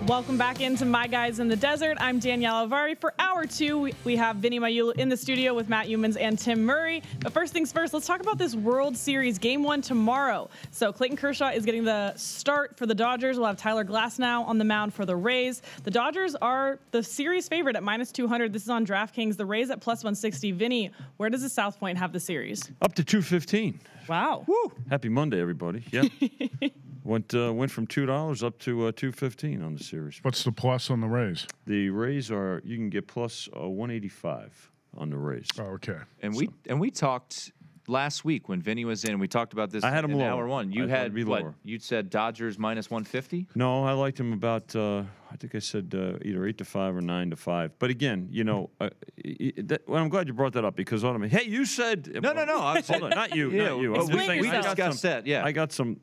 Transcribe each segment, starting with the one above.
Welcome back into My Guys in the Desert. I'm Danielle Avari. For hour two, we have Vinny Magliulo in the studio with Matt Youmans and Tim Murray. But first things first, let's talk about this World Series Game 1 tomorrow. So Clayton Kershaw is getting the start for the Dodgers. We'll have Tyler Glasnow on the mound for the Rays. The Dodgers are the series favorite at -200. This is on DraftKings. The Rays at +160. Vinny, where does the South Point have the series? Up to 215. Wow. Woo! Happy Monday, everybody. Yeah. Went from $2 up to 215 on the series. What's the plus on the Rays? The Rays you can get plus 185 on the Rays. Oh, okay. And we talked last week when Vinny was in. We talked about this. I had him in lower. hour one. You I had be what? lower. You said Dodgers -150. No, I liked him about. I think I said either 8-5 or 9-5. But again, well, I'm glad you brought that up because hey, you said No. I was hold on, not you. Yeah, Not you. we I'm just saying, we I got discussed that. Yeah, I got some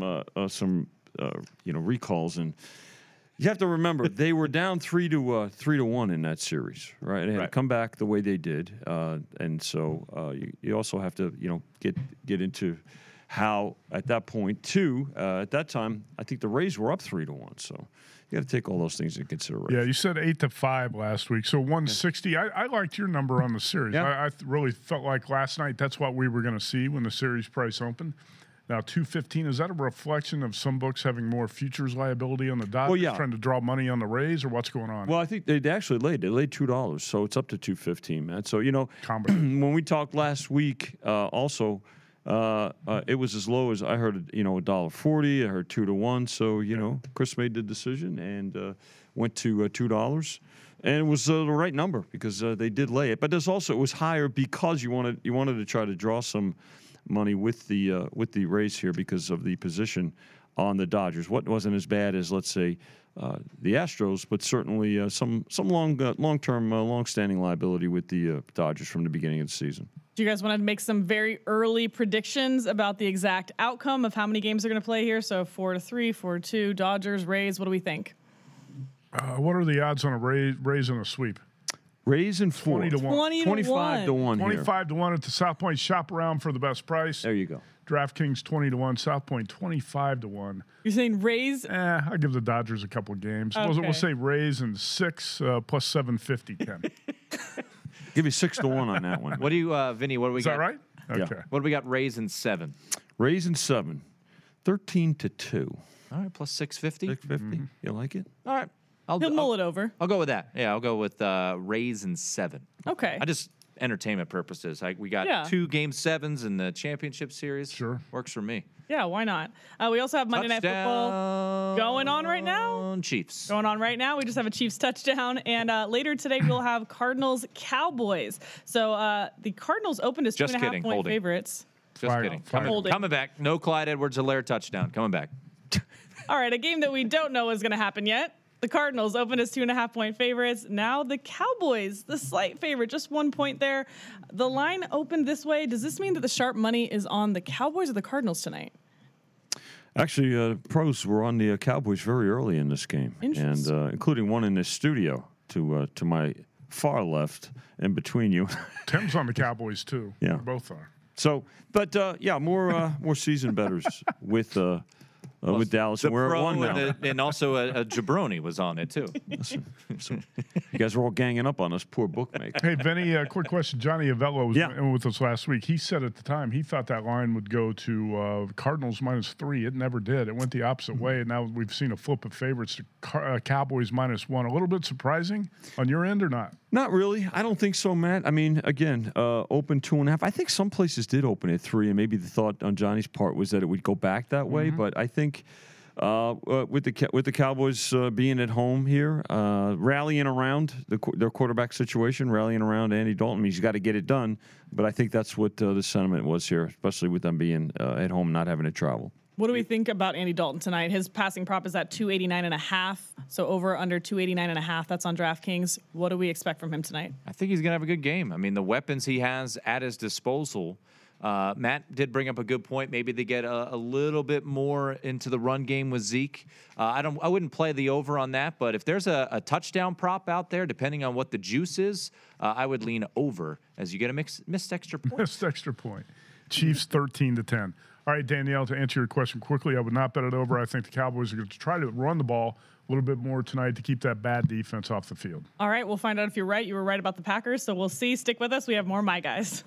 recalls, and you have to remember they were down 3-1 in that series, right? They had to come back the way they did, and so you also have to get into how at that point too. At that time, I think the Rays were up 3-1, so you got to take all those things into consideration. Yeah, you said 8-5 last week, so 160. Yeah. I liked your number on the series. Yeah. I really felt like last night that's what we were going to see when the series price opened. Now, 215, is that a reflection of some books having more futures liability on the Dodgers, trying to draw money on the Rays, or what's going on? Well, I think they actually laid $2, so it's up to 215, man. So, when we talked last week, also, it was as low as I heard, $1.40. I heard 2-1. So, Chris made the decision and went to $2. And it was the right number because they did lay it. But it was higher because you wanted to try to draw some money with the Rays here because of the position on the Dodgers. What wasn't as bad as, let's say, the Astros, but certainly some long-term, long-standing liability with the Dodgers from the beginning of the season. Do you guys want to make some very early predictions about the exact outcome of how many games are going to play here? So 4-3, 4-2, Dodgers, Rays. What do we think? What are the odds on a Rays in a sweep? Rays and 4. 20-1. 25-1 here. 25-1 at the South Point. Shop around for the best price. There you go. DraftKings 20-1. South Point 25-1. You're saying Rays? I'll give the Dodgers a couple of games. Okay. We'll say Rays and 6 plus 750, Ken. Give you 6-1 on that one. What do you, Vinny? What do we got? Is that right? Yeah. Okay. What do we got? Rays and 7. Rays and 7. 13-2. All right, plus 650. 650. You like it? All right. He'll mull it over. I'll go with that. Yeah, I'll go with Rays and 7. Okay. I just entertainment purposes. We got 2 Game 7s in the championship series. Sure. Works for me. Yeah, why not? We also have Monday Night Football going on right now. Chiefs. Going on right now. We just have a Chiefs touchdown. And later today, we'll have Cardinals Cowboys. So the Cardinals opened as 2.5-point favorites. Just kidding. Coming back. No Clyde Edwards-Helaire touchdown. Coming back. All right, a game that we don't know is going to happen yet. The Cardinals opened as 2.5-point favorites. Now the Cowboys, the slight favorite, just 1 point there. The line opened this way. Does this mean that the sharp money is on the Cowboys or the Cardinals tonight? Actually, pros were on the Cowboys very early in this game, and including one in this studio to my far left and between you. Tim's on the Cowboys too. Yeah, they both are. So, but more seasoned bettors with Dallas, and we're at 1 now. And also a jabroni was on it, too. So you guys are all ganging up on us, poor bookmaker. Hey, Vinny, quick question. Johnny Avello was with us last week. He said at the time he thought that line would go to Cardinals -3. It never did. It went the opposite way, and now we've seen a flip of favorites to Cowboys -1. A little bit surprising on your end or not? Not really. I don't think so, Matt. I mean, again, open 2.5. I think some places did open at 3, and maybe the thought on Johnny's part was that it would go back that way. But I think with the Cowboys being at home here, rallying around their quarterback situation, rallying around Andy Dalton, means you got to get it done. But I think that's what the sentiment was here, especially with them being at home, not having to travel. What do we think about Andy Dalton tonight? His passing prop is at 289.5, so over under 289.5. That's on DraftKings. What do we expect from him tonight? I think he's going to have a good game. I mean, the weapons he has at his disposal. Matt did bring up a good point. Maybe they get a little bit more into the run game with Zeke. I wouldn't play the over on that, but if there's a touchdown prop out there, depending on what the juice is, I would lean over as you get a missed extra point. Missed extra point. Chiefs 13-10. All right, Danielle, to answer your question quickly, I would not bet it over. I think the Cowboys are going to try to run the ball little bit more tonight to keep that bad defense off the field. All right, we'll find out if you're right. You were right about the Packers, so we'll see. Stick with us. We have more My Guys.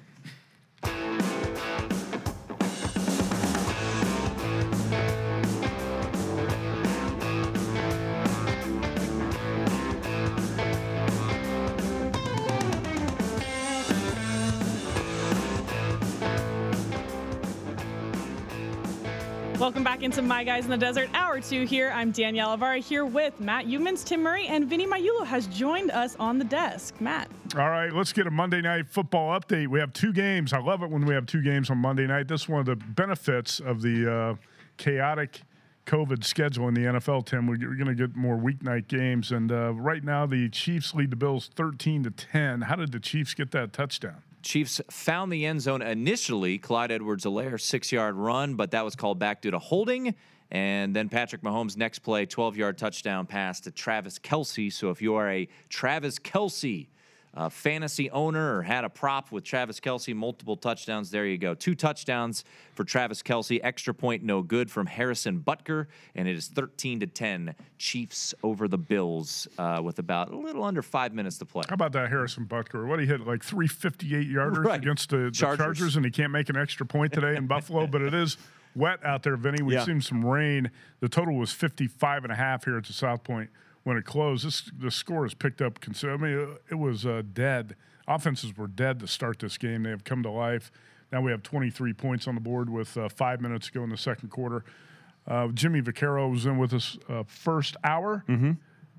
Welcome back into My Guys in the Desert, Hour 2 here. I'm Danielle Avari here with Matt Youmans, Tim Murray, and Vinny Magliulo has joined us on the desk. Matt. All right, let's get a Monday Night Football update. We have 2 games. I love it when we have 2 games on Monday night. This is one of the benefits of the chaotic COVID schedule in the NFL, Tim. We're going to get more weeknight games. And right now, the Chiefs lead the Bills 13-10. How did the Chiefs get that touchdown? Chiefs found the end zone initially. Clyde Edwards-Helaire, 6-yard run, but that was called back due to holding. And then Patrick Mahomes' next play, 12-yard touchdown pass to Travis Kelce. So if you are a Travis Kelce fantasy owner or had a prop with Travis Kelce, multiple touchdowns, there you go. 2 touchdowns for Travis Kelce. Extra point, no good from Harrison Butker. And it is 13-10 Chiefs over the Bills with about a little under 5 minutes to play. How about that Harrison Butker? What, he hit like 3 58-yarders right. against the Chargers, and he can't make an extra point today in Buffalo, but it is wet out there, Vinny. We've seen some rain. The total was 55.5 here at the South Point when it closed. The score has picked up considerably. I mean, it was dead. Offenses were dead to start this game. They have come to life. Now we have 23 points on the board with 5 minutes to go in the second quarter. Jimmy Vaccaro was in with us first hour. Mm-hmm.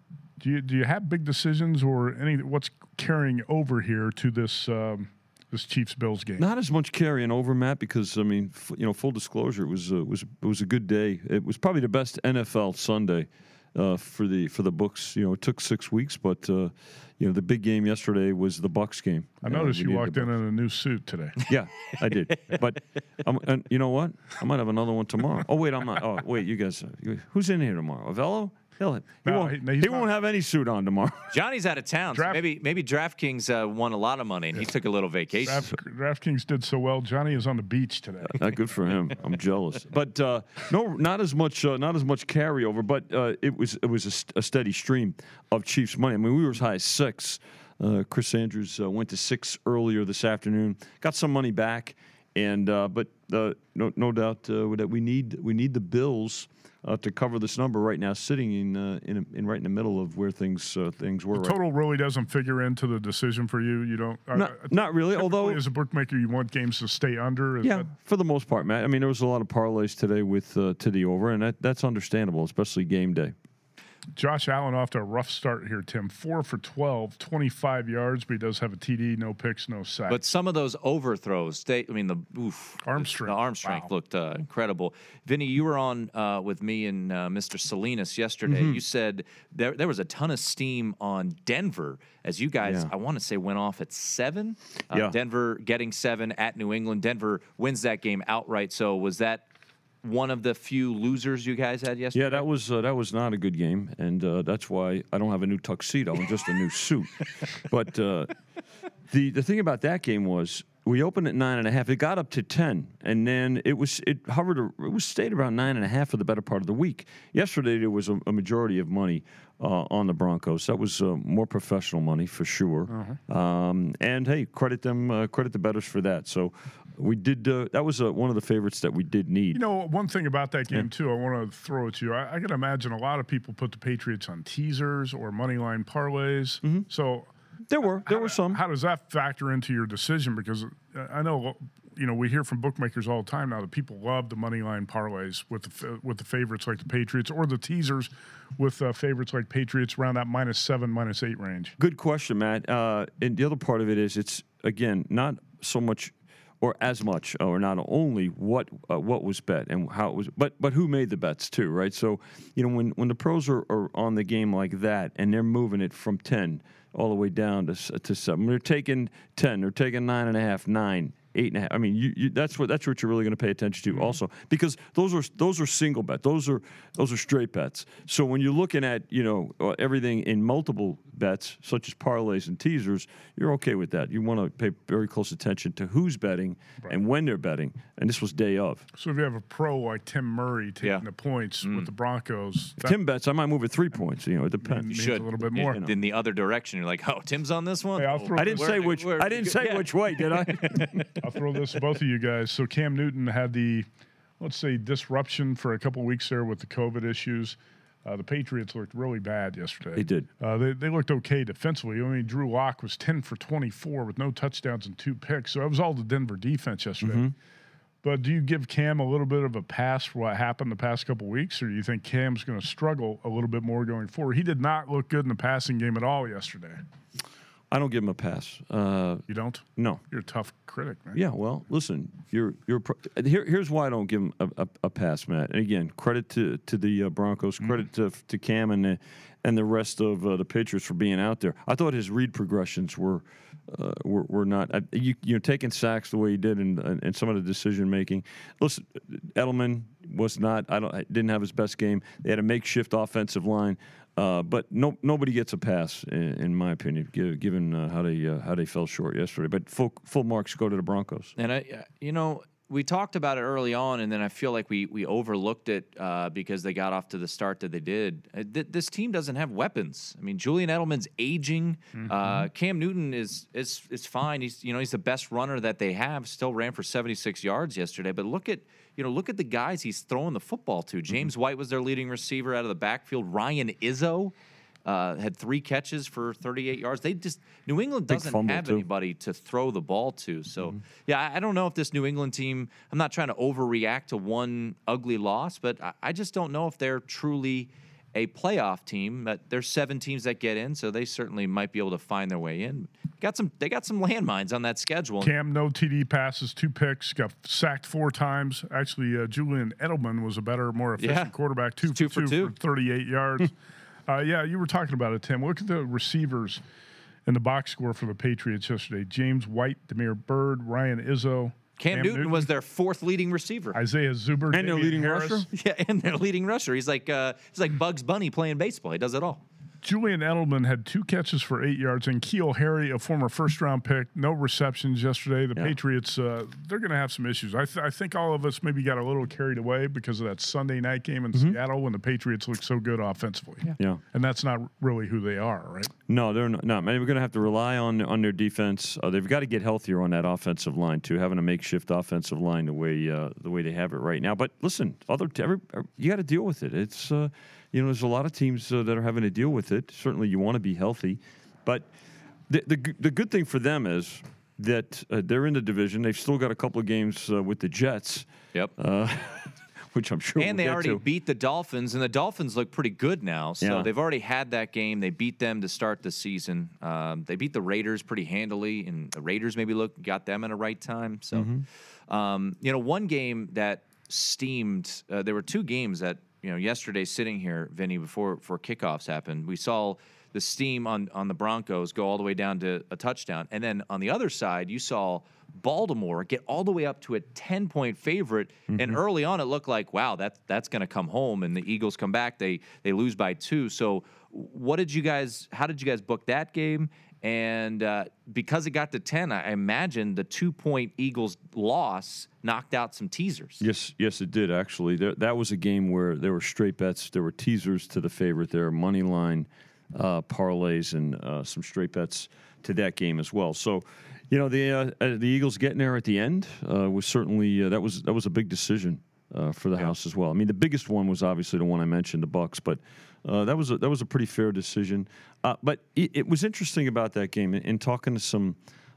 Do you have big decisions or what's carrying over here to this this Chiefs-Bills game? Not as much carrying over, Matt, because I mean, full disclosure, it was a good day. It was probably the best NFL Sunday for the books. It took 6 weeks, but the big game yesterday was the Bucs game. I noticed you walked in a new suit today. Yeah, I did. But and you know what? I might have another one tomorrow. Oh wait, I'm not. Oh wait, you guys. Who's in here tomorrow? Avello? He won't have any suit on tomorrow. Johnny's out of town. So maybe DraftKings won a lot of money and he took a little vacation. DraftKings did so well. Johnny is on the beach today. Good for him. I'm jealous. But no, not as much carryover. But it was a steady stream of Chiefs money. I mean, we were as high as 6. Chris Andrews went to 6 earlier this afternoon. Got some money back, and but no doubt that we need the Bills to cover this number right now, sitting in right in the middle of where things were. The total really doesn't figure into the decision for you. You don't. Not really. Although as a bookmaker, you want games to stay under. For the most part, Matt. I mean, there was a lot of parlays today with to the over, and that's understandable, especially game day. Josh Allen off to a rough start here, Tim. 4 for 12, 25 yards, but he does have a TD, no picks, no sacks. But some of those overthrows, the arm strength looked incredible. Vinny, you were on with me and Mr. Salinas yesterday. Mm-hmm. You said there was a ton of steam on Denver as you guys, I want to say, went off at 7. Denver getting 7 at New England. Denver wins that game outright. So was that one of the few losers you guys had yesterday? Yeah, that was not a good game, and that's why I don't have a new tuxedo and just a new suit. But the thing about that game was we opened at 9.5. It got up to 10, and then it stayed around 9.5 for the better part of the week. Yesterday there was a majority of money on the Broncos. That was more professional money for sure. And hey, credit the bettors for that. So we did. That was one of the favorites that we did need. One thing about that game too, I want to throw at you. I can imagine a lot of people put the Patriots on teasers or money line parlays. Mm-hmm. So there were some. How does that factor into your decision? Because I know we hear from bookmakers all the time now that people love the money line parlays with the favorites like the Patriots, or the teasers with favorites like Patriots around that -7, -8 range. Good question, Matt. And the other part of it is it's again not so much or as much, or not only what was bet and how it was, but who made the bets too, right? So, when the pros are on the game like that and they're moving it from 10 all the way down to 7, they're taking 10, they're taking 9.5, 9. 8.5. I mean, that's what you're really going to pay attention to also, because those are single bet. Those are straight bets. So when you're looking at everything in multiple bets, such as parlays and teasers, you're okay with that. You want to pay very close attention to who's betting and when they're betting. And this was day of. So if you have a pro like Tim Murray taking the points with the Broncos, if Tim bets, I might move it 3 points. It depends. You should a little bit more. In the other direction, you're like, oh, Tim's on this one. Hey, I didn't say which way, did I? I'll throw this to both of you guys. So Cam Newton had the, let's say, disruption for a couple of weeks there with the COVID issues. The Patriots looked really bad yesterday. They did. They looked okay defensively. I mean, Drew Lock was 10 for 24 with no touchdowns and 2 picks. So that was all the Denver defense yesterday. But do you give Cam a little bit of a pass for what happened the past couple of weeks, or do you think Cam's going to struggle a little bit more going forward? He did not look good in the passing game at all yesterday. I don't give him a pass. You don't? No. You're a tough critic, man. Yeah, well, listen, here's why I don't give him a pass, Matt. And again, credit to the Broncos, credit to Cam and the rest of the Patriots for being out there. I thought his read progressions were not taking sacks the way he did and some of the decision making. Listen, Edelman was not. Didn't have his best game. They had a makeshift offensive line. But nobody gets a pass, in my opinion, given how they fell short yesterday. But full marks go to the Broncos. And we talked about it early on, and then I feel like we overlooked it because they got off to the start that they did. This team doesn't have weapons. I mean, Julian Edelman's aging. Cam Newton is fine. He's the best runner that they have. Still ran for 76 yards yesterday. But look at the guys he's throwing the football to. James White was their leading receiver out of the backfield. Ryan Izzo had 3 catches for 38 yards. New England doesn't have anybody to throw the ball to. So, I don't know if this New England team, I'm not trying to overreact to one ugly loss, but I just don't know if they're truly a playoff team. But there's 7 teams that get in, so they certainly might be able to find their way in. They got some landmines on that schedule. Cam, no TD passes, 2 picks, got sacked 4 times. Actually, Julian Edelman was a better, more efficient quarterback, 2 for 2 for 38 yards. You were talking about it, Tim. Look at the receivers in the box score for the Patriots yesterday. James White, Damiere Byrd, Ryan Izzo. Cam Newton was their 4th leading receiver. Isaiah Zuber. And their leading rusher? Yeah, and their leading rusher. He's like Bugs Bunny playing baseball. He does it all. Julian Edelman had 2 catches for 8 yards, and Keel Harry, a former first-round pick, no receptions yesterday. The Patriots, they're going to have some issues. I think all of us maybe got a little carried away because of that Sunday night game in Seattle when the Patriots looked so good offensively. Yeah. And that's not really who they are, right? No, they're not. Maybe we're going to have to rely on their defense. They've got to get healthier on that offensive line too, having a makeshift offensive line the way they have it right now. But listen, you got to deal with it. It's there's a lot of teams that are having to deal with it. Certainly, you want to be healthy, but the good thing for them is that they're in the division. They've still got a couple of games with the Jets. Yep. Which I'm sure. And they already beat the Dolphins, and the Dolphins look pretty good now. So they've already had that game. They beat them to start the season. They beat the Raiders pretty handily, and the Raiders maybe got them at a right time. So, one game that steamed. There were 2 games that. Yesterday sitting here, Vinny, before kickoffs happened, we saw the steam on the Broncos go all the way down to a touchdown. And then on the other side, you saw Baltimore get all the way up to a 10-point favorite. And early on, it looked like, wow, that's going to come home. And the Eagles come back. They lose by 2. So how did you guys book that game? And because it got to 10, I imagine the 2-point Eagles loss knocked out some teasers. Yes, it did, actually. That was a game where there were straight bets. There were teasers to the favorite there, money line parlays, and some straight bets to that game as well. So, the Eagles getting there at the end was certainly that was a big decision for the house as well. I mean, the biggest one was obviously the one I mentioned, the Bucs, but that was a pretty fair decision. But it was interesting about that game in talking to some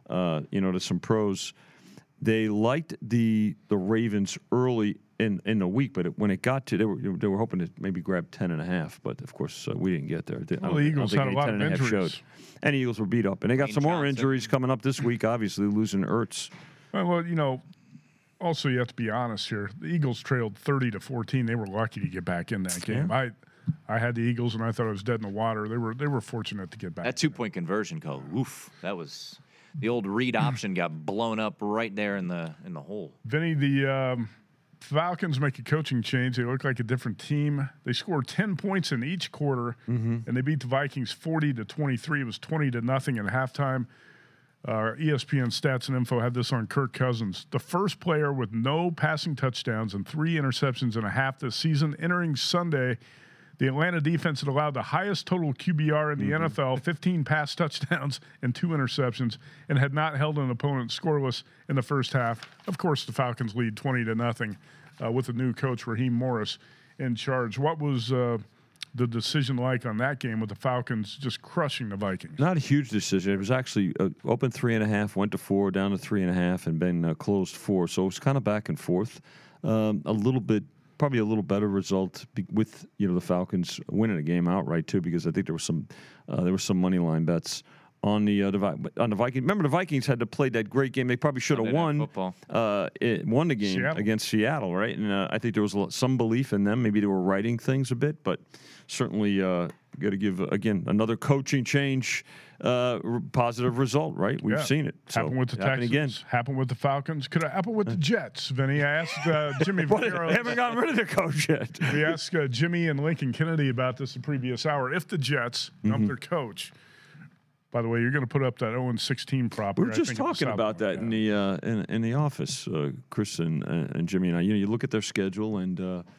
pros. They liked the Ravens early in the week, but when it got to, they were hoping to maybe grab 10.5, but of course we didn't get there. The Eagles had a lot of injuries, and the Eagles were beat up, and they got some more injuries coming up this week. Obviously, losing Ertz. Well, also you have to be honest here. The Eagles trailed 30-14. They were lucky to get back in that game. Yeah. I had the Eagles, and I thought it was dead in the water. They were fortunate to get back. That 2-point conversion, oof, that was the old read option got blown up right there in the hole. Vinny, the Falcons make a coaching change. They look like a different team. They scored 10 points in each quarter, and they beat the Vikings 40-23. It was 20-0 at halftime. ESPN Stats and Info had this on Kirk Cousins. The first player with no passing touchdowns and 3 interceptions in a half this season. Entering Sunday, the Atlanta defense had allowed the highest total QBR in the NFL, 15 pass touchdowns and 2 interceptions, and had not held an opponent scoreless in the first half. Of course, the Falcons lead 20-0 with the new coach, Raheem Morris, in charge. What was the decision like on that game with the Falcons just crushing the Vikings? Not a huge decision. It was actually open 3.5, went to 4, down to 3.5, and then closed 4. So it was kind of back and forth. A little bit. Probably a little better result with the Falcons winning a game outright too, because I think there were some money line bets on the Vikings. Remember, the Vikings had to play that great game. They probably should have won. Won the game against Seattle, right? And I think there was some belief in them. Maybe they were writing things a bit, but certainly got to give again another coaching change. Positive result, right? We've seen it. Happened with the Texans. Again. Happened with the Falcons. Could have happened with the Jets, Vinny. I asked Jimmy. They haven't gotten rid of the coach yet. We asked Jimmy and Lincoln Kennedy about this the previous hour. If the Jets dump their coach, by the way, you're going to put up that 0-16 prop. We were just talking about that in the office, Chris and Jimmy and I. You look at their schedule, and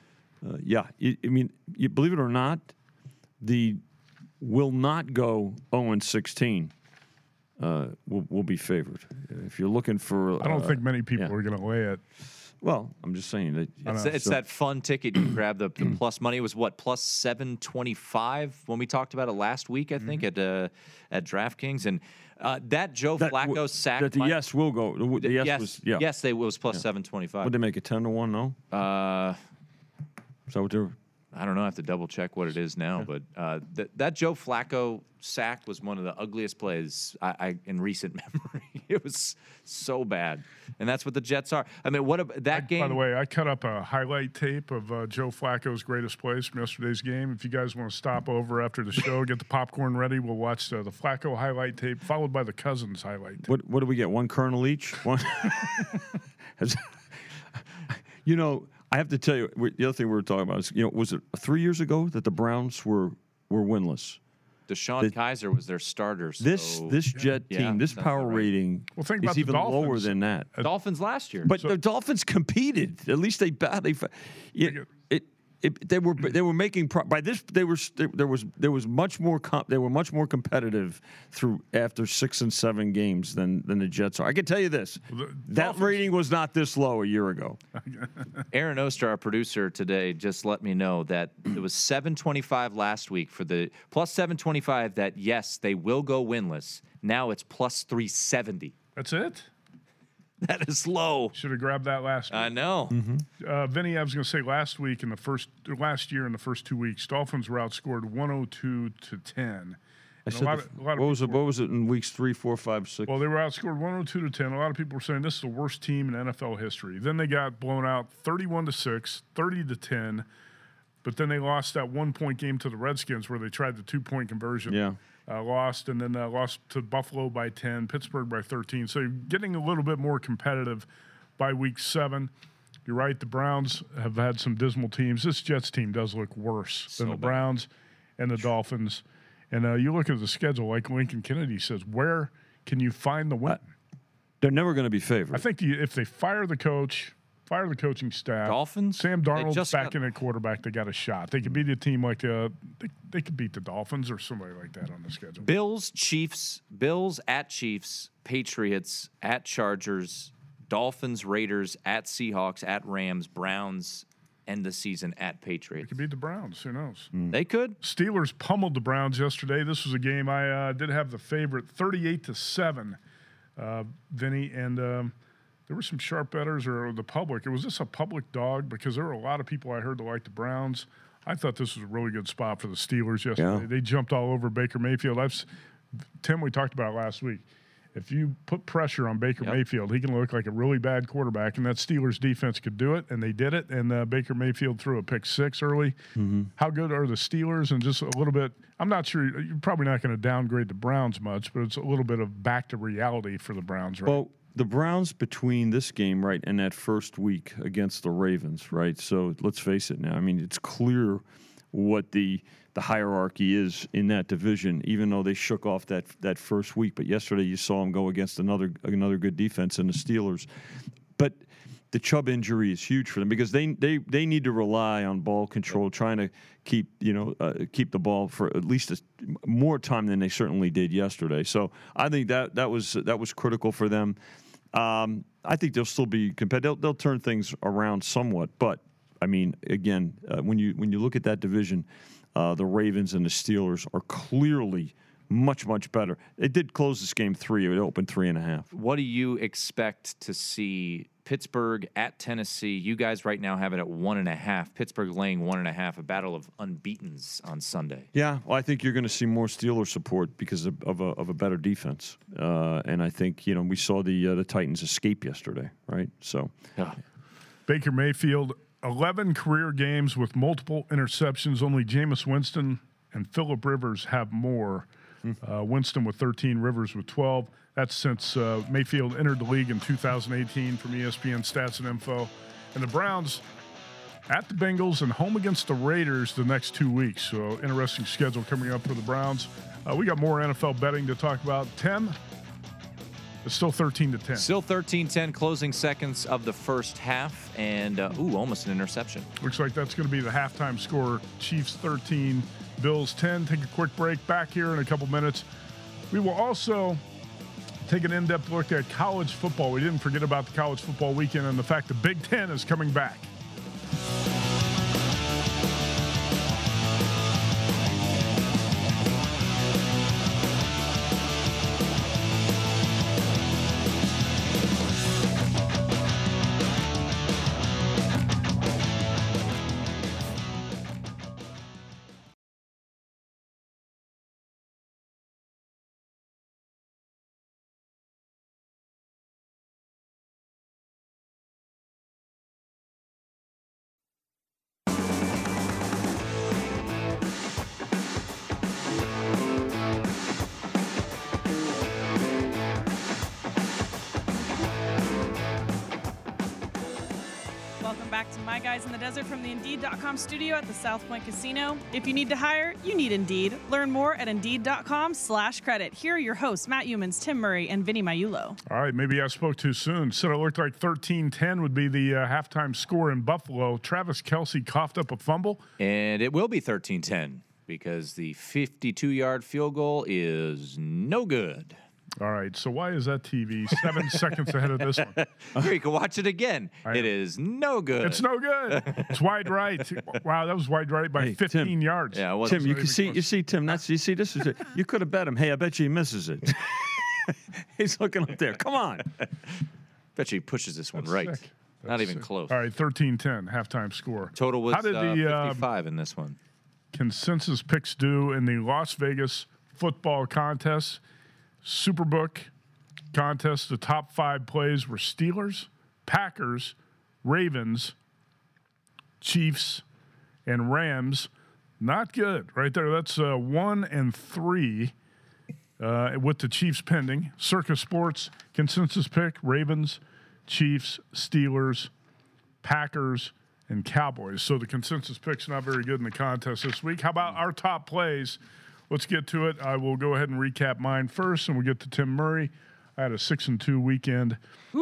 you believe it or not, the will not go 0-16. Will be favored. If you're looking for, I don't think many people are going to lay it. Well, I'm just saying that it's that fun ticket. You grab the plus money. It was what, plus 725 when we talked about it last week, I think, at DraftKings. And that Joe Flacco sack. That the yes will go. The yes, it was plus 725. Would they make it 10-1? No. Is that what they're? I don't know. I have to double check what it is now, but that Joe Flacco sack was one of the ugliest plays I in recent memory. It was so bad, and that's what the Jets are. I mean, game? By the way, I cut up a highlight tape of Joe Flacco's greatest plays from yesterday's game. If you guys want to stop over after the show, get the popcorn ready, we'll watch the Flacco highlight tape followed by the Cousins highlight tape. What do we get? One kernel each. One. I have to tell you, the other thing we were talking about is, was it 3 years ago that the Browns were winless? DeShone Kizer was their starter. So this Jet team, this power rating is even lower than that. Dolphins last year. But the Dolphins competed. At least they were making by this there was much more they were much more competitive after 6 and 7 games than the Jets are. I can tell you this. That rating was not this low a year ago. Aaron Oster, our producer today, just let me know that it was 725 last week for the plus 725 that yes, they will go winless. Now it's plus 370. That's it? That is low. Should have grabbed that last week. I know. Vinny, I was going to say last year in the first 2 weeks, Dolphins were outscored 102-10. What was it in weeks 3, 4, 5, 6? Well, they were outscored 102-10. A lot of people were saying this is the worst team in NFL history. Then they got blown out 31-6, 30-10. But then they lost that 1-point game to the Redskins where they tried the 2-point conversion. Yeah. Lost, and then lost to Buffalo by 10, Pittsburgh by 13. So you're getting a little bit more competitive by week 7. You're right, the Browns have had some dismal teams. This Jets team does look worse than the Browns and the Dolphins. And you look at the schedule, like Lincoln Kennedy says, where can you find the win? They're never going to be favored. I think if they fire the coach, fire the coaching staff. Dolphins? Sam Darnold's back in at quarterback. They got a shot. They could beat a team like they could beat the Dolphins or somebody like that on the schedule. Bills at Chiefs, Patriots at Chargers, Dolphins, Raiders at Seahawks, at Rams, Browns, end the season at Patriots. They could beat the Browns. Who knows? They could. Steelers pummeled the Browns yesterday. This was a game I did have the favorite, 38-7, Vinny, and there were some sharp bettors or the public. Was this a public dog? Because there were a lot of people I heard that liked the Browns. I thought this was a really good spot for the Steelers yesterday. Yeah. They jumped all over Baker Mayfield. Tim, we talked about it last week. if you put pressure on Baker Mayfield, he can look like a really bad quarterback, and that Steelers defense could do it, and they did it, and Baker Mayfield threw a pick 6 early. How good are the Steelers? And just a little bit, I'm not sure, you're probably not going to downgrade the Browns much, but it's a little bit of back to reality for the Browns, right? Well, the Browns between this game, right, and that first week against the Ravens, right? So let's face it now. I mean, it's clear what the hierarchy is in that division, even though they shook off that first week. But yesterday you saw them go against another good defense in the Steelers. But the Chubb injury is huge for them because they need to rely on ball control, trying to keep the ball for at least more time than they certainly did yesterday. So I think that was critical for them. I think they'll still be competitive. They'll turn things around somewhat, but I mean, again, when you look at that division, the Ravens and the Steelers are clearly much, much better. It did close this game 3. It opened 3.5. What do you expect to see? Pittsburgh at Tennessee. You guys right now have it at 1.5. Pittsburgh laying 1.5. A battle of unbeatens on Sunday. Yeah, well, I think you're going to see more Steelers support because of a better defense. And I think we saw the Titans escape yesterday, right? So, Baker Mayfield, 11 career games with multiple interceptions. Only Jameis Winston and Phillip Rivers have more. Winston with 13, Rivers with 12. That's since Mayfield entered the league in 2018 from ESPN Stats and Info. And the Browns at the Bengals and home against the Raiders the next 2 weeks. So interesting schedule coming up for the Browns. We got more NFL betting to talk about. Tim, it's still 13-10. Still 13-10, closing seconds of the first half, and almost an interception. Looks like that's going to be the halftime score. Chiefs 13, Bills 10. Take a quick break. Back here in a couple minutes. We will also take an in-depth look at college football. We didn't forget about the college football weekend and the fact the Big Ten is coming back. My Guys in the Desert from the Indeed.com studio at the South Point Casino. If you need to hire, you need Indeed. Learn more at Indeed.com/credit. Here are your hosts, Matt Youmans, Tim Murray, and Vinny Maiulo. All right, maybe I spoke too soon. Said it looked like 13-10 would be the halftime score in Buffalo. Travis Kelce coughed up a fumble. And it will be 13-10 because the 52-yard field goal is no good. All right, so why is that TV 7 seconds ahead of this one? Here, you can watch it again. It is no good. It's no good. It's wide right. Wow, that was wide right by 15 Tim, yards. Yeah, well, Tim, you see, Tim. This is it. You could have bet him. Hey, I bet you he misses it. He's looking up there. Come on. Bet you he pushes this one right. Not even close. All right, 13-10 halftime score. Total was 55 in this one. Consensus picks due in the Las Vegas football contest. Superbook contest, the top 5 plays were Steelers, Packers, Ravens, Chiefs, and Rams. Not good right there. That's 1 and 3 with the Chiefs pending. Circa Sports consensus pick, Ravens, Chiefs, Steelers, Packers, and Cowboys. So the consensus pick's not very good in the contest this week. How about our top plays? Let's get to it. I will go ahead and recap mine first, and we'll get to Tim Murray. I had a 6-2 weekend,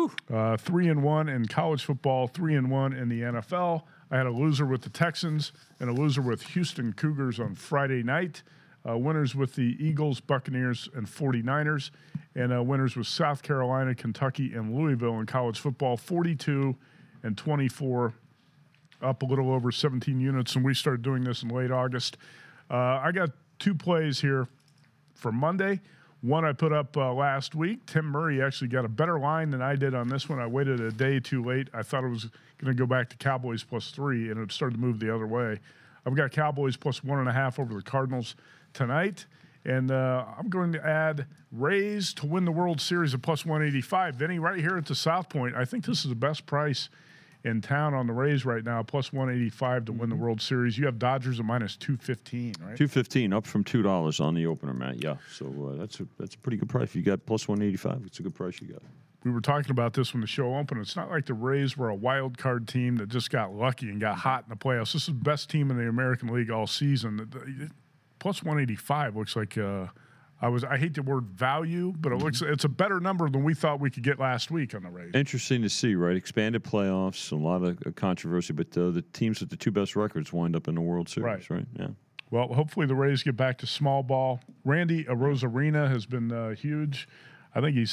3-1 in college football, 3-1 in the NFL. I had a loser with the Texans and a loser with Houston Cougars on Friday night. Winners with the Eagles, Buccaneers, and 49ers, and winners with South Carolina, Kentucky, and Louisville in college football, 42 and 24, up a little over 17 units, and we started doing this in late August. I got 2 plays here for Monday. One I put up last week. Tim Murray actually got a better line than I did on this one. I waited a day too late. I thought it was going to go back to Cowboys +3, and it started to move the other way. I've got Cowboys +1.5 over the Cardinals tonight. And I'm going to add Rays to win the World Series at plus 185. Vinny, right here at the South Point, I think this is the best price in town on the Rays right now, plus 185 to win the World Series. You have Dodgers at minus 215, right? 215, up from $2 on the opener, Matt. Yeah, so that's a pretty good price. You got plus 185. It's a good price you got. We were talking about this when the show opened. It's not like the Rays were a wild card team that just got lucky and got hot in the playoffs. This is the best team in the American League all season. Plus 185 looks like I hate the word value, but it's a better number than we thought we could get last week on the Rays. Interesting to see, right? Expanded playoffs, a lot of controversy, but the teams with the two best records wind up in the World Series, right? Yeah. Well, hopefully the Rays get back to small ball. Randy Arozarena has been huge. I think he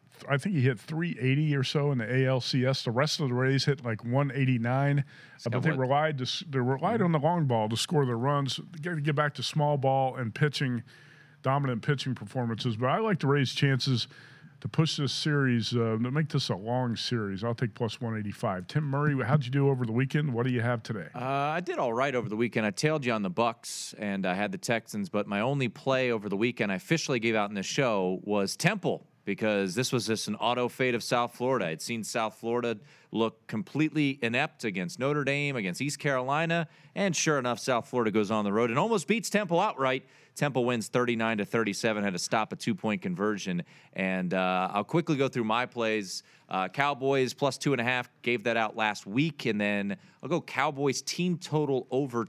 hit 380 or so in the ALCS. The rest of the Rays hit like 189. But they relied on the long ball to score their runs. They got to get back to small ball and pitching, dominant pitching performances. But I like the Rays' chances to push this series, to make this a long series. I'll take plus 185. Tim Murray, how'd you do over the weekend? What do you have today? I did all right over the weekend. I tailed you on the Bucks, and I had the Texans. But my only play over the weekend I officially gave out in the show was Temple, because this was just an auto fade of South Florida. I'd seen South Florida look completely inept against Notre Dame, against East Carolina, and sure enough, South Florida goes on the road and almost beats Temple outright. Temple wins 39-37, had to stop a 2-point conversion. And I'll quickly go through my plays. Cowboys plus 2.5, gave that out last week. And then I'll go Cowboys team total over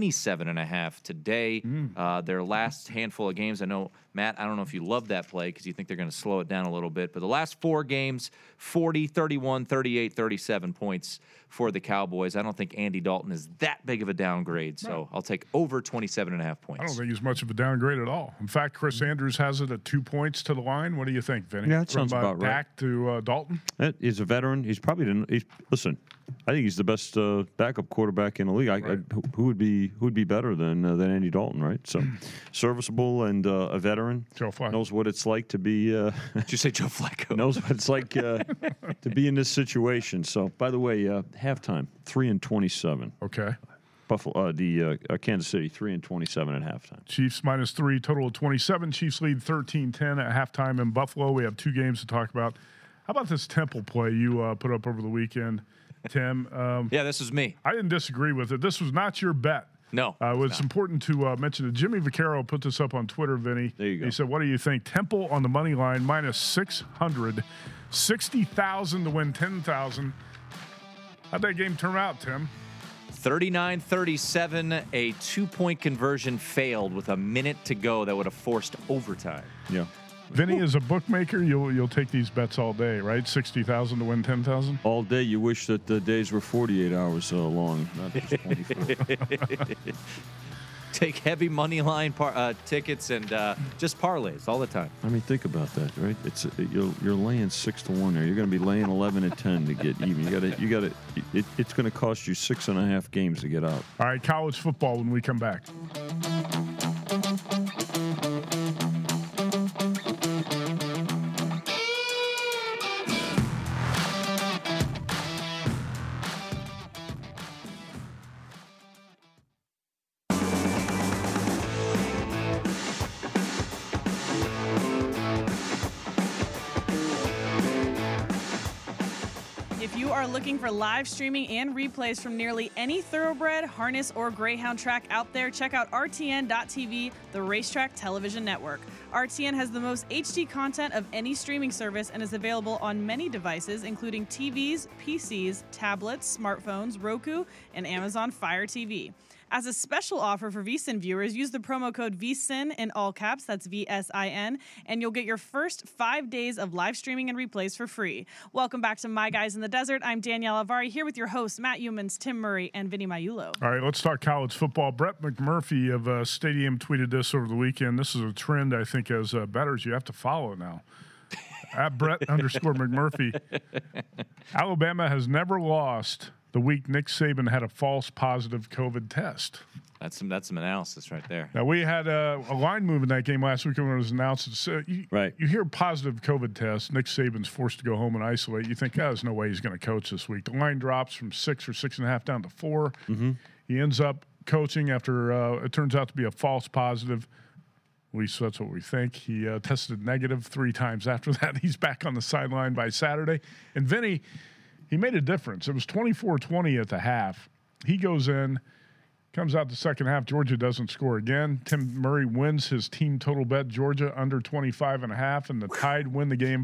27.5 today. Their last handful of games. I know, Matt, I don't know if you love that play because you think they're going to slow it down a little bit. But the last 4 games, 40, 31, 38, 37 points for the Cowboys. I don't think Andy Dalton is that big of a downgrade. So I'll take over 27.5 points. I don't think he's much of a downgrade at all. In fact, Chris Andrews has it at 2 points to the line. What do you think, Vinny? Yeah, that sounds about right. Dak to Dalton? He's a veteran. He's probably listen. I think he's the best backup quarterback in the league. Who would be better than Andy Dalton, right? So serviceable and a veteran. Joe Flacco knows what it's like to be. Did you say Joe Flacco? Knows what it's like to be in this situation. So, by the way, halftime 3-27. Okay. Buffalo, Kansas City 3-27 at halftime. Chiefs minus 3, total of 27. Chiefs lead 13-10 at halftime in Buffalo. We have 2 games to talk about. How about this Temple play you put up over the weekend, Tim? Yeah, this was me. I didn't disagree with it. This was not your bet. No. It's important to mention that Jimmy Vaccaro put this up on Twitter, Vinny. There you go. He said, what do you think? Temple on the money line, minus 600, 60,000 to win 10,000. How'd that game turn out, Tim? 39-37, a 2-point conversion failed with a minute to go that would have forced overtime. Yeah. Vinny, as a bookmaker, you'll take these bets all day, right? 60,000 to win 10,000. All day. You wish that the days were 48 hours long, not just 24. Take heavy money line tickets and just parlays all the time. I mean, think about that, right? You're laying 6-1 there. You're going to be laying 11-10 to get even. You got to. It's going to cost you 6.5 games to get out. All right, college football when we come back. Looking for live streaming and replays from nearly any thoroughbred, harness, or greyhound track out there, check out RTN.TV, the Racetrack Television Network. RTN has the most HD content of any streaming service and is available on many devices, including TVs, PCs, tablets, smartphones, Roku, and Amazon Fire TV. As a special offer for VSiN viewers, use the promo code VSiN in all caps, that's VSIN, and you'll get your first 5 days of live streaming and replays for free. Welcome back to My Guys in the Desert. I'm Danielle Avari here with your hosts, Matt Youmans, Tim Murray, and Vinny Maiulo. All right, let's talk college football. Brett McMurphy of Stadium tweeted this over the weekend. This is a trend, I think, as bettors you have to follow now. At Brett_McMurphy. Alabama has never lost the week Nick Saban had a false positive COVID test. That's some analysis right there. Now, we had a line move in that game last week when it was announced. So you hear positive COVID test, Nick Saban's forced to go home and isolate. You think, there's no way he's going to coach this week. The line drops from 6 or 6.5 down to 4. Mm-hmm. He ends up coaching after it turns out to be a false positive. At least that's what we think. He tested negative 3 times after that. He's back on the sideline by Saturday. And Vinny, he made a difference. It was 24-20 at the half. He goes in, comes out the second half. Georgia doesn't score again. Tim Murray wins his team total bet. Georgia under 25.5, and the Tide win the game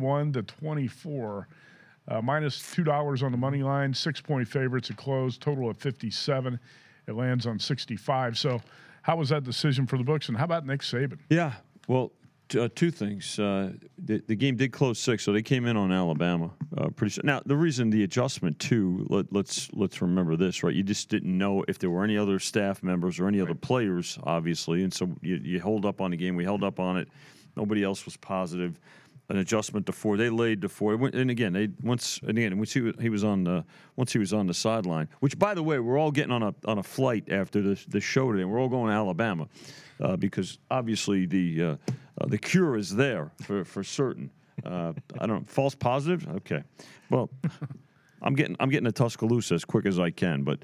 41-24. Minus $2 on the money line. 6-point favorites at close. Total of 57. It lands on 65. So, how was that decision for the books? And how about Nick Saban? Yeah, well, 2 things. The game did close 6, so they came in on Alabama pretty soon. Now, the reason the adjustment too, let's remember this, right? You just didn't know if there were any other staff members or any other players, obviously, and so you hold up on the game. We held up on it. Nobody else was positive. An adjustment to 4. They laid to 4. And again, once he was on the sideline, which, by the way, we're all getting on a flight after the show today. We're all going to Alabama because obviously the cure is there for certain. I don't know, false positive. Okay, well, I'm getting to Tuscaloosa as quick as I can, but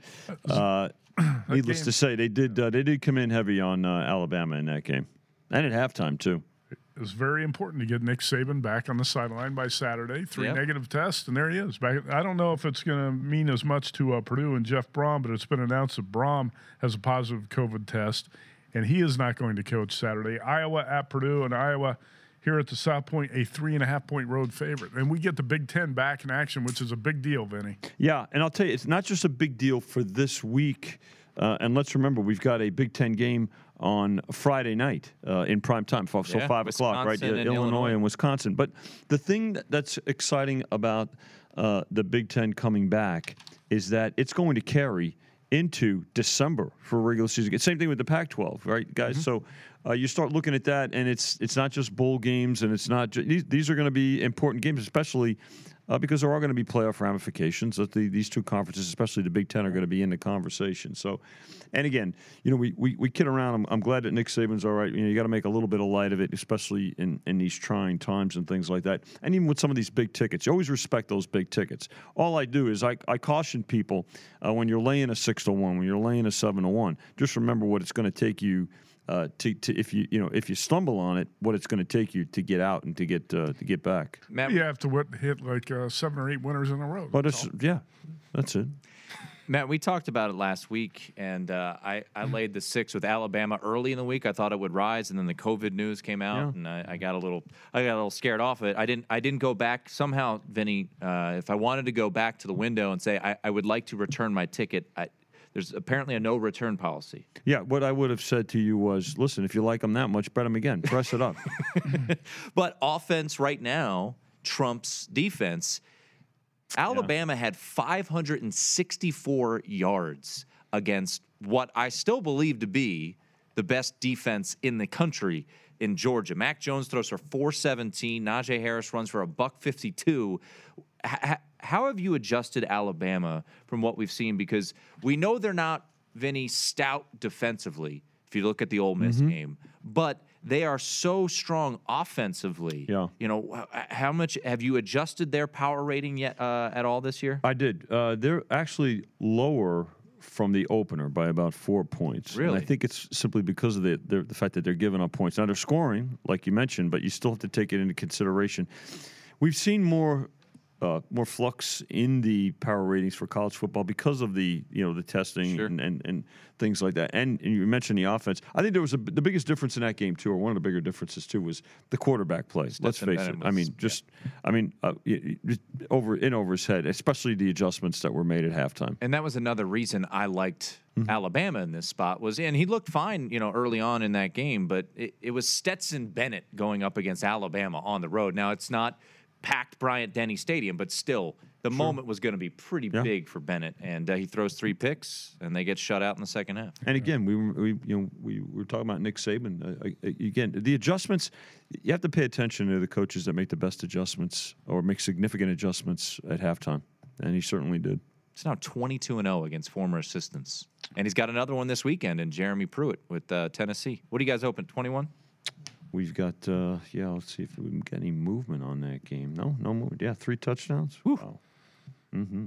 needless to say, they did come in heavy on Alabama in that game, and at halftime too. It was very important to get Nick Saban back on the sideline by Saturday. 3 negative tests, and there he is. Back. I don't know if it's going to mean as much to Purdue and Jeff Brom, but it's been announced that Brom has a positive COVID test, and he is not going to coach Saturday. Iowa at Purdue, and Iowa here at the South Point, a 3.5-point road favorite. And we get the Big Ten back in action, which is a big deal, Vinny. Yeah, and I'll tell you, it's not just a big deal for this week. And let's remember, we've got a Big Ten game on Friday night in prime time, so 5 o'clock, right? Illinois and Wisconsin. But the thing that's exciting about the Big Ten coming back is that it's going to carry into December for regular season. Same thing with the Pac-12, right, guys? Mm-hmm. So you start looking at that, and it's not just bowl games, and it's not these are going to be important games, especially because there are going to be playoff ramifications. That these 2 conferences, especially the Big Ten, are going to be in the conversation. So, and again, we kid around. I'm glad that Nick Saban's all right. You got to make a little bit of light of it, especially in these trying times and things like that. And even with some of these big tickets, you always respect those big tickets. All I do is I caution people when you're laying a 6-1, when you're laying a 7-1, just remember what it's going to take you. If you stumble on it, what it's going to take you to get out and to get back. Matt, you have to hit like 7 or 8 winners in a row. But that's it. Matt, we talked about it last week, and I laid the 6 with Alabama early in the week. I thought it would rise, and then the COVID news came out, and I got a little scared off it. I didn't go back somehow, Vinny. If I wanted to go back to the window and say I would like to return my ticket, there's apparently a no return policy. Yeah, what I would have said to you was, listen, if you like them that much, bet them again. Press it up. But offense right now trumps defense. Alabama had 564 yards against what I still believe to be the best defense in the country in Georgia. Mac Jones throws for 417. Najee Harris runs for $152. How have you adjusted Alabama from what we've seen? Because we know they're not, Vinny, stout defensively, if you look at the Ole Miss game, but they are so strong offensively. Yeah. How much have you adjusted their power rating yet at all this year? I did. They're actually lower from the opener by about 4 points. Really? And I think it's simply because of the fact that they're giving up points. Now, they're scoring, like you mentioned, but you still have to take it into consideration. We've seen more flux in the power ratings for college football because of the testing and things like that. And you mentioned the offense. I think there was the biggest difference in that game too, or one of the bigger differences too, was the quarterback play. Let's face it. Over his head, especially the adjustments that were made at halftime. And that was another reason I liked Alabama in this spot and he looked fine, early on in that game, but it was Stetson Bennett going up against Alabama on the road. Now it's not packed Bryant-Denny Stadium, but still, the moment was going to be pretty big for Bennett, and he throws 3 picks, and they get shut out in the second half. And again, we were talking about Nick Saban. Again, the adjustments, you have to pay attention to the coaches that make the best adjustments or make significant adjustments at halftime, and he certainly did. It's now 22-0 against former assistants, and he's got another one this weekend in Jeremy Pruitt with Tennessee. What do you guys open? 21. We've got, let's see if we can get any movement on that game. No movement. Yeah, 3 touchdowns. Woo. Wow. Mm-hmm.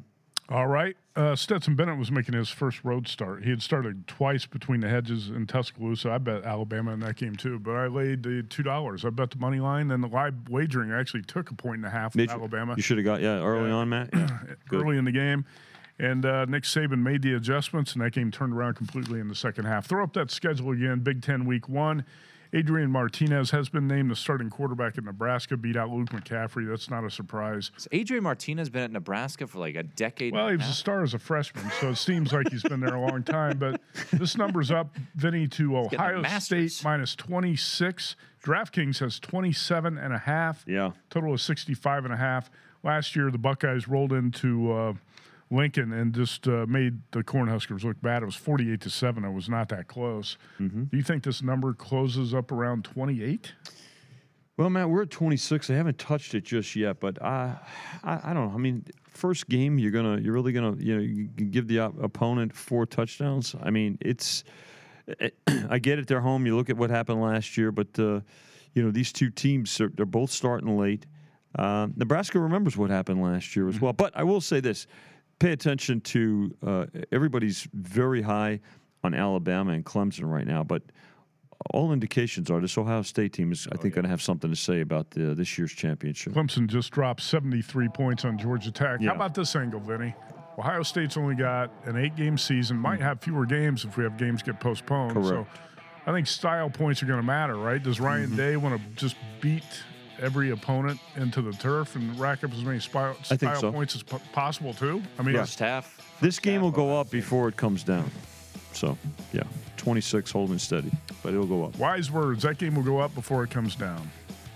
All right. Stetson Bennett was making his first road start. He had started twice between the hedges in Tuscaloosa. I bet Alabama in that game too, but I laid the $2. I bet the money line, and the live wagering actually took 1.5 with Alabama. You should have got early on, Matt. Yeah, early in the game. And Nick Saban made the adjustments, and that game turned around completely in the second half. Throw up that schedule again. Big Ten Week 1. Adrian Martinez has been named the starting quarterback at Nebraska, beat out Luke McCaffrey. That's not a surprise. Has Adrian Martinez been at Nebraska for like a decade? Well, he was a star as a freshman, so it seems like he's been there a long time. But this number's up, Vinny, to Ohio State minus 26. DraftKings has 27.5. Yeah. Total of 65.5. Last year, the Buckeyes rolled into Lincoln and just made the Cornhuskers look bad. It was 48-7. It was not that close. Mm-hmm. Do you think this number closes up around 28? Well, Matt, we're at 26. I haven't touched it just yet, but I don't know. I mean, first game you're really gonna you give the opponent 4 touchdowns. I mean, I get it. They're home. You look at what happened last year, but these two teams they're both starting late. Nebraska remembers what happened last year as well. But I will say this. Pay attention to everybody's very high on Alabama and Clemson right now, but all indications are this Ohio State team is, I think, going to have something to say about this year's championship. Clemson just dropped 73 points on Georgia Tech. Yeah. How about this angle, Vinny? Ohio State's only got an 8-game season, might have fewer games if we have games get postponed. Correct. So I think style points are going to matter, right? Does Ryan Day want to just beat every opponent into the turf and rack up as many style points as possible too? I mean, first half. This game will go up before it comes down. So, 26 holding steady, but it'll go up. Wise words. That game will go up before it comes down.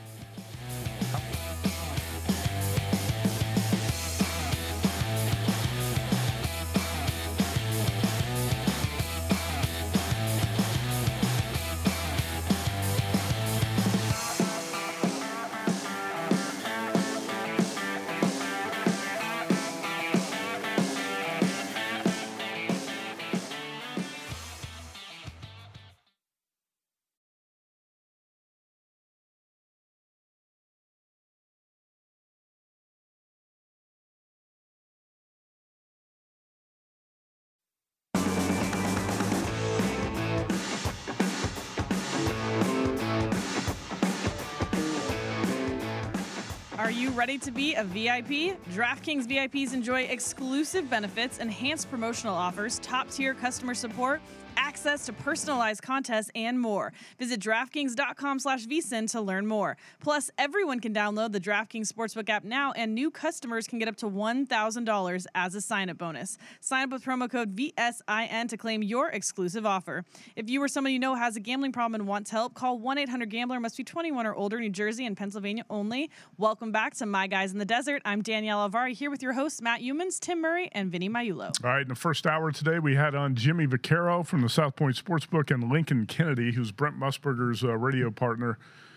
Are you ready to be a VIP? DraftKings VIPs enjoy exclusive benefits, enhanced promotional offers, top-tier customer support, access to personalized contests, and more. Visit DraftKings.com/VSiN to learn more. Plus, everyone can download the DraftKings Sportsbook app now, and new customers can get up to $1,000 as a sign-up bonus. Sign up with promo code VSIN to claim your exclusive offer. If you or someone you know has a gambling problem and wants help, call 1-800-GAMBLER. Must be 21 or older, New Jersey and Pennsylvania only. Welcome back to My Guys in the Desert. I'm Danielle Alvari here with your hosts, Matt Youmans, Tim Murray, and Vinny Maiulo. All right, in the first hour today, we had on Jimmy Vaccaro from the South Point Sportsbook and Lincoln Kennedy, who's Brent Musburger's radio partner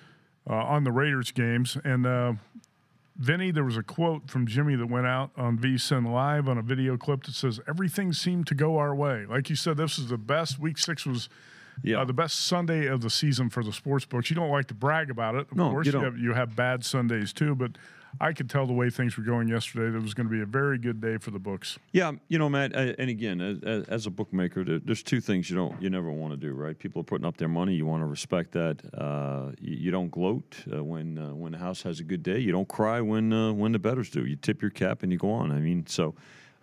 on the Raiders games. And Vinny, there was a quote from Jimmy that went out on VSiN Live on a video clip that says, everything seemed to go our way. Like you said, this is the best. Week 6 was the best Sunday of the season for the sportsbooks. You don't like to brag about it. Of course, you have bad Sundays too, but I could tell the way things were going yesterday that it was going to be a very good day for the books. Yeah, Matt, and again, as a bookmaker, there's two things you never want to do, right? People are putting up their money. You want to respect that. You don't gloat when the house has a good day. You don't cry when the bettors do. You tip your cap and you go on. I mean, so,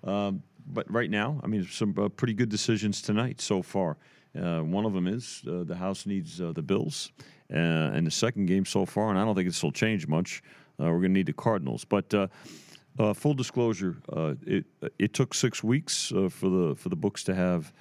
but right now, I mean, some pretty good decisions tonight so far. One of them is the house needs the Bills, and the second game so far, and I don't think this will change much. We're going to need the Cardinals, but full disclosure, it took 6 weeks for the books to have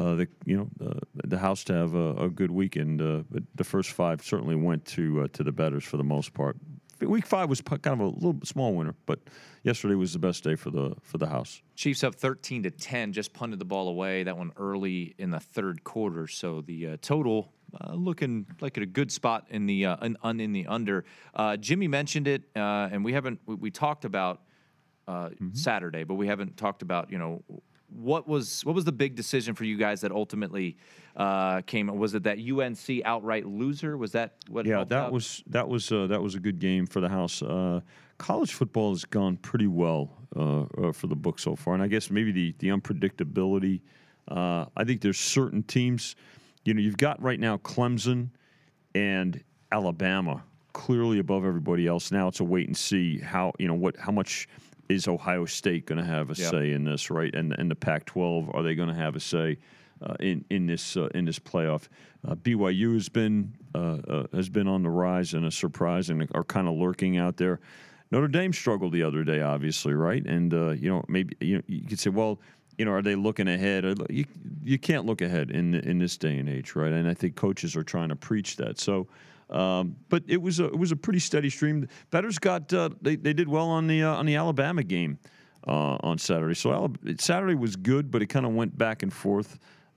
the house to have a good weekend. But the first 5 certainly went to the bettors for the most part. Week 5 was kind of a little small winner, but yesterday was the best day for the house. Chiefs up 13-10, just punted the ball away. That one early in the third quarter. So the total looking like at a good spot in the under. Jimmy mentioned it, and we talked about Saturday, but we haven't talked about what was the big decision for you guys that ultimately came? Was it that UNC outright loser? Was that what? Yeah, that was a good game for the house. college football has gone pretty well for the book so far, and I guess maybe the unpredictability. I think there's certain teams. You've got right now Clemson and Alabama clearly above everybody else. Now it's a wait and see how much is Ohio State going to have a say in this, right? And the Pac-12, are they going to have a say in this playoff? BYU has been on the rise and a surprise and are kind of lurking out there. Notre Dame struggled the other day, obviously, right? And maybe you could say, well, are they looking ahead? You can't look ahead in this day and age, right? And I think coaches are trying to preach that. So, but it was a pretty steady stream. Bettors got they did well on the Alabama game on Saturday. So Saturday was good, but it kind of went back and forth.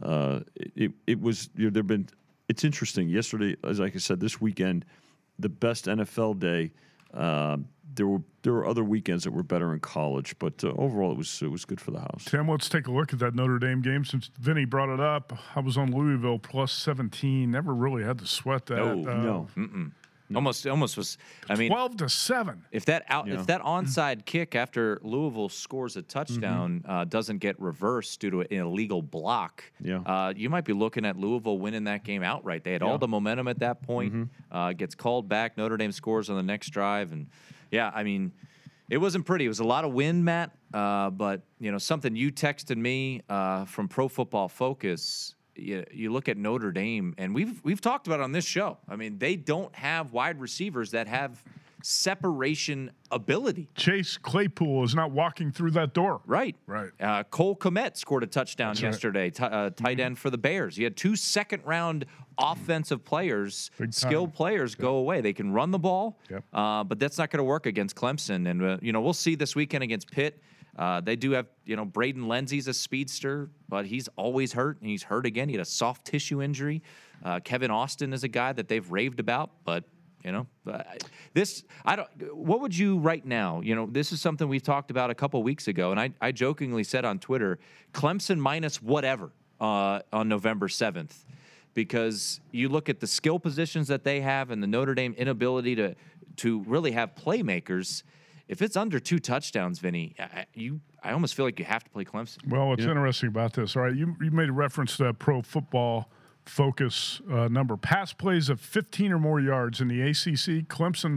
It was it's interesting. Yesterday, as like I said, this weekend, the best NFL day. There were other weekends that were better in college, but overall it was good for the house. Tim, let's take a look at that Notre Dame game. Since Vinny brought it up, I was on Louisville plus 17. Never really had to sweat that. No. Almost was. I mean, 12-7. If that onside kick after Louisville scores a touchdown doesn't get reversed due to an illegal block, you might be looking at Louisville winning that game outright. They had all the momentum at that point. Gets called back. Notre Dame scores on the next drive, and I mean, it wasn't pretty. It was a lot of wind, Matt. But something you texted me from Pro Football Focus. You look at Notre Dame, and we've talked about it on this show. I mean, they don't have wide receivers that have separation ability. Chase Claypool is not walking through that door. Right. Cole Kmet scored a touchdown yesterday, right. tight end for the Bears. You had 2 second-round offensive players, skilled players, go away. They can run the ball, but that's not going to work against Clemson. And, we'll see this weekend against Pitt. They do have, Braden Lenzy's a speedster, but he's always hurt, and he's hurt again. He had a soft tissue injury. Kevin Austin is a guy that they've raved about, but what would you right now? This is something we talked about a couple weeks ago, and I jokingly said on Twitter, Clemson minus whatever on November 7th, because you look at the skill positions that they have and the Notre Dame inability to really have playmakers. If it's under 2 touchdowns, Vinny, I almost feel like you have to play Clemson. Well, what's interesting about this, all right, you made a reference to Pro Football Focus number. Pass plays of 15 or more yards in the ACC, Clemson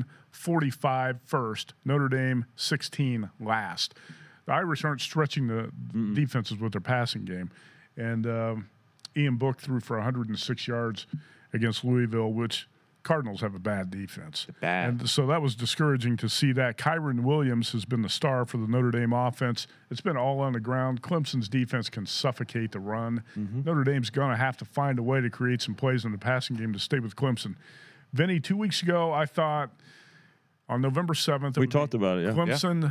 45 first, Notre Dame 16 last. The Irish aren't stretching the defenses with their passing game. And Ian Book threw for 106 yards against Louisville, which Cardinals have a bad defense. And so that was discouraging to see that. Kyron Williams has been the star for the Notre Dame offense. It's been all on the ground. Clemson's defense can suffocate the run. Notre Dame's going to have to find a way to create some plays in the passing game to stay with Clemson. Vinny, 2 weeks ago, I thought on November 7th, we talked about it. Clemson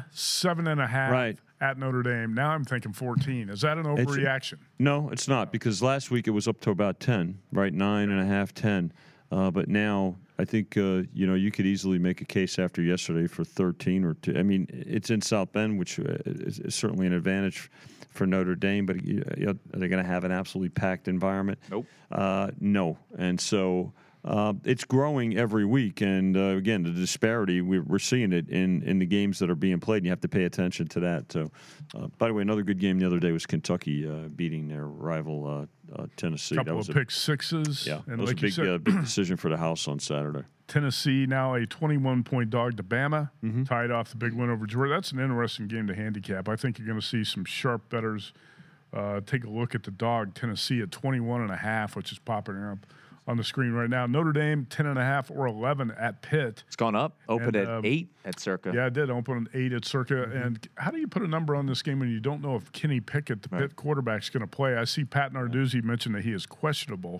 7.5 at Notre Dame. Now I'm thinking 14. Is that an overreaction? No, it's not, because last week it was up to about 10, right? 9.5, 10. But now I think, you could easily make a case after yesterday for 13 or 2. I mean, it's in South Bend, which is certainly an advantage for Notre Dame, but are they going to have an absolutely packed environment? Nope. No. And so it's growing every week. And, again, the disparity, we're seeing it in the games that are being played, and you have to pay attention to that. So, by the way, another good game the other day was Kentucky beating their rival Tennessee. Couple of pick sixes. Yeah, and that was a big decision for the house on Saturday. Tennessee now a 21-point dog to Bama, tied off the big win over Georgia. That's an interesting game to handicap. I think you're going to see some sharp bettors take a look at the dog, Tennessee at 21.5, which is popping up on the screen right now. Notre Dame 10.5 or 11 at Pitt. It's gone up. Opened at 8 at Circa. Yeah, it did open at 8 at Circa. And how do you put a number on this game when you don't know if Kenny Pickett, the Pitt quarterback, is going to play? I see Pat Narduzzi mention that he is questionable.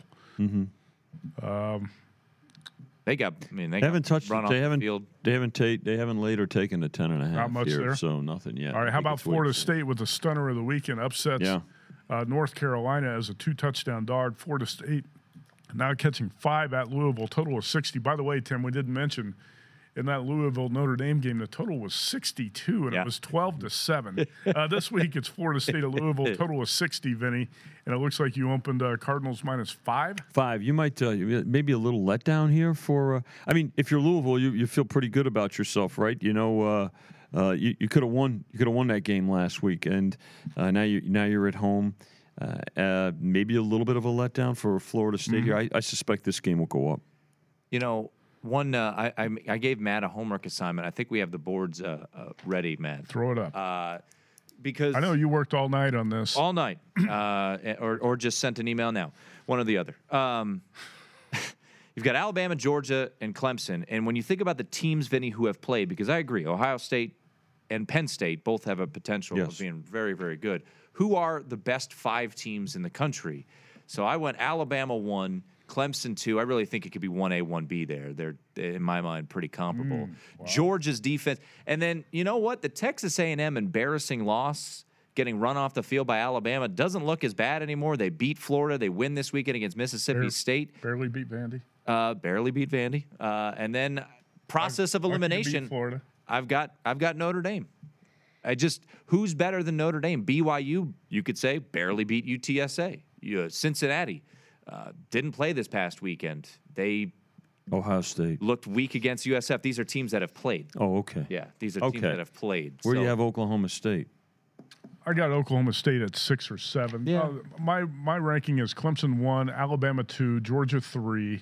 They haven't touched. They haven't later taken the 10.5. Not much here, there. So nothing yet. All right. How about Florida State with the stunner of the weekend upsets North Carolina as a 2-touchdown dog? Florida State now catching 5 at Louisville, total of 60. By the way, Tim, we didn't mention in that Louisville Notre Dame game, the total was 62, and it was 12-7. This week it's Florida State at Louisville. Total was 60, Vinny, and it looks like you opened Cardinals -5. 5. You might maybe a little letdown here for. I mean, if you're Louisville, you feel pretty good about yourself, right? You know, you could have won. You could have won that game last week, and now you're at home. Maybe a little bit of a letdown for Florida State here. I suspect this game will go up. You know. I gave Matt a homework assignment. I think we have the boards ready, Matt. Throw it up. Because I know you worked all night on this. All night, or just sent an email now, one or the other. You've got Alabama, Georgia, and Clemson. And when you think about the teams, Vinny, who have played, because I agree, Ohio State and Penn State both have a potential of being very, very good. Who are the best 5 teams in the country? So I went Alabama 1. Clemson 2. I really think it could be 1A, 1B there. They're, in my mind, pretty comparable. Wow. Georgia's defense. And then, you know what? The Texas A&M embarrassing loss, getting run off the field by Alabama, doesn't look as bad anymore. They beat Florida. They win this weekend against Mississippi State. Barely beat Vandy. Barely beat Vandy. And then process of elimination. Beat Florida. I've got Notre Dame. Who's better than Notre Dame? BYU, you could say, barely beat UTSA. Cincinnati. Didn't play this past weekend. Ohio State looked weak against USF. These are teams that have played. Oh, okay. Yeah, these are teams that have played. Where do you have Oklahoma State? I got Oklahoma State at 6 or 7. Yeah. My ranking is Clemson 1, Alabama 2, Georgia 3,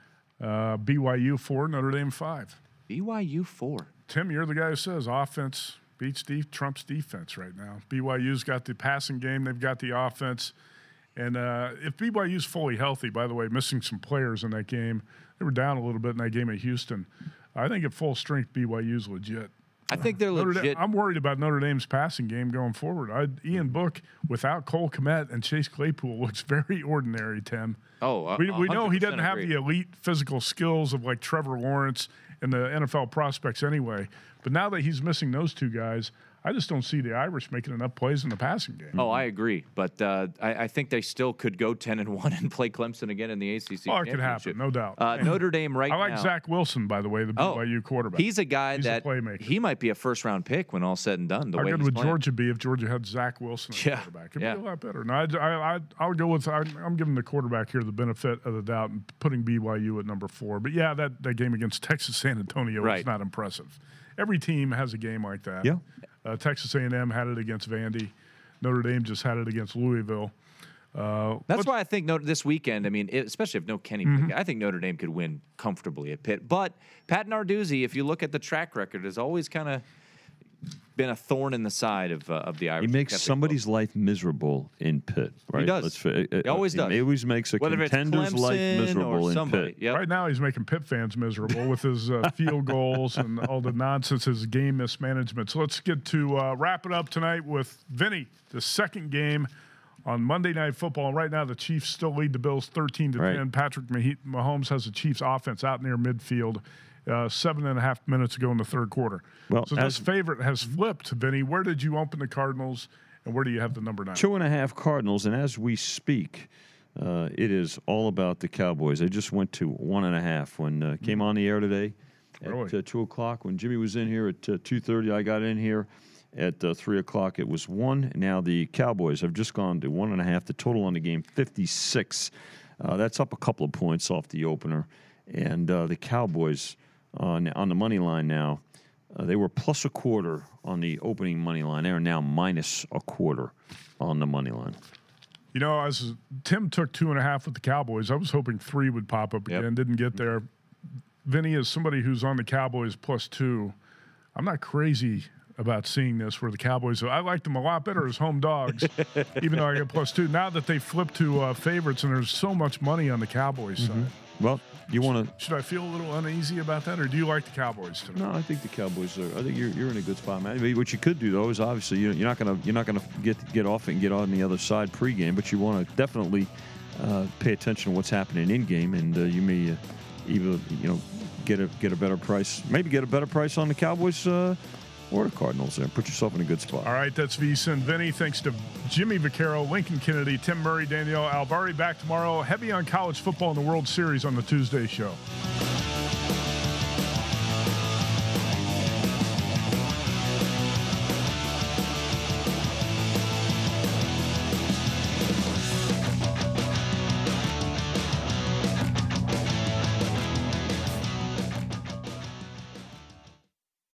BYU 4, Notre Dame 5. BYU 4. Tim, you're the guy who says offense beats Trump's defense right now. BYU's got the passing game. They've got the offense. And if BYU's fully healthy, by the way, missing some players in that game, they were down a little bit in that game at Houston. I think at full strength, BYU's legit. I think they're legit. I'm worried about Notre Dame's passing game going forward. Ian Book, without Cole Kmet and Chase Claypool, looks very ordinary, Tim. We know he doesn't have the elite physical skills of like Trevor Lawrence and the NFL prospects anyway. But now that he's missing those 2 guys, I just don't see the Irish making enough plays in the passing game. Oh, I agree. But I think they still could go 10-1 and play Clemson again in the ACC Oh, it could happen, no doubt. Notre Dame now. I like Zach Wilson, by the way, the BYU quarterback. He's a guy that he might be a first-round pick when all's said and done. How good would Georgia be if Georgia had Zach Wilson as quarterback? It'd be a lot better. No, I'll go with I'm giving the quarterback here the benefit of the doubt and putting BYU at number 4. But, yeah, that game against Texas San Antonio was not impressive. Every team has a game like that. Yeah. Texas A&M had it against Vandy. Notre Dame just had it against Louisville. That's why I think this weekend, I mean, especially if no Kenny Pickett, I think Notre Dame could win comfortably at Pitt. But Pat Narduzzi, if you look at the track record, has always kind of been a thorn in the side of the Irish. He makes somebody's life miserable in Pitt, right? He does. He always does. He always makes a contender's life miserable in Pitt. Yep. Right now, he's making Pitt fans miserable with his field goals and all the nonsense, his game mismanagement. So let's get to wrap it up tonight with Vinny, the second game on Monday Night Football. Right now, the Chiefs still lead the Bills 13-10. Patrick Mahomes has the Chiefs offense out near midfield. 7.5 minutes ago in the third quarter. Well, so this favorite has flipped, Vinny. Where did you open the Cardinals, and where do you have the number 9? 2.5 Cardinals, and as we speak, it is all about the Cowboys. They just went to 1.5 when came on the air today at 2 o'clock. When Jimmy was in here at 2:30, I got in here at 3 o'clock. It was 1. Now the Cowboys have just gone to 1.5. The total on the game, 56. That's up a couple of points off the opener. And the Cowboys on the money line now, they were plus a quarter on the opening money line. They are now minus a quarter on the money line. You know, as Tim took 2.5 with the Cowboys, I was hoping 3 would pop up again. Didn't get there. Vinny, as somebody who's on the Cowboys plus 2, I'm not crazy about seeing this where the Cowboys, I like them a lot better as home dogs, even though I get plus 2. Now that they flipped to favorites and there's so much money on the Cowboys side. Well, you want to? Should I feel a little uneasy about that, or do you like the Cowboys tonight? No, I think the Cowboys are. I think you're in a good spot, man. I mean, what you could do though is obviously you're not gonna get off and get on the other side pregame, but you want to definitely pay attention to what's happening in game, and you may either get a better price, maybe get a better price on the Cowboys. Or the Cardinals there. Put yourself in a good spot. All right, that's VSiN Vinny. Thanks to Jimmy Vaccaro, Lincoln Kennedy, Tim Murray, Danielle Alvari. Back tomorrow. Heavy on college football in the World Series on the Tuesday show.